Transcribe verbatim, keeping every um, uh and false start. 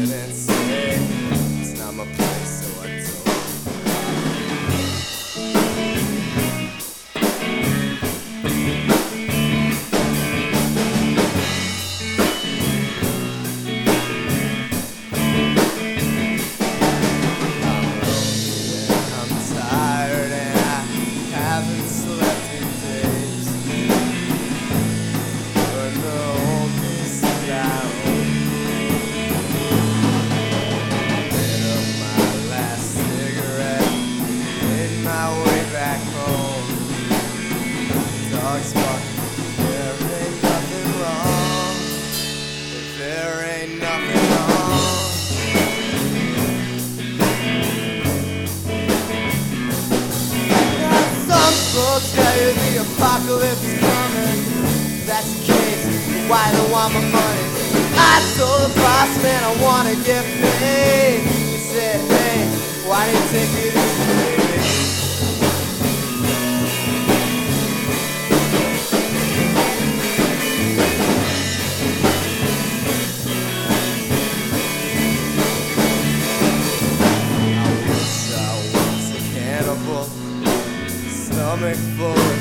and say it's not my place, so I told dogs barking. There ain't nothing wrong. There ain't nothing wrong. Now some folks tell you the apocalypse is coming. If that's the case, why they want my money? I told the boss man I wanna get paid. He said, hey, why do you take it easy, baby? Stomach full of